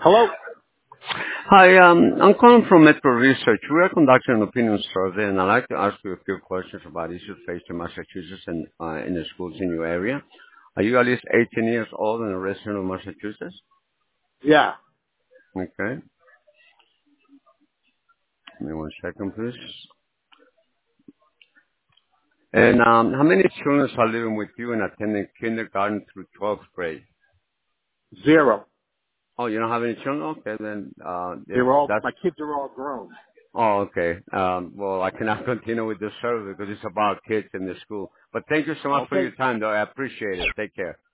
Hello? Hi, I'm calling from Metro Research. We are conducting an opinion survey, and I'd like to ask you a few questions about issues faced in Massachusetts and in the schools in your area. Are you at least 18 years old and a resident of Massachusetts? Yeah. Okay. Give me one second, please. And how many children are living with you and attending kindergarten through 12th grade? Zero. Oh, you don't have any children? Okay, then that's. My kids are all grown. Oh, okay. Well, I cannot continue with this survey because it's about kids in the school. But thank you so much for Okay. your time, though. I appreciate it. Take care.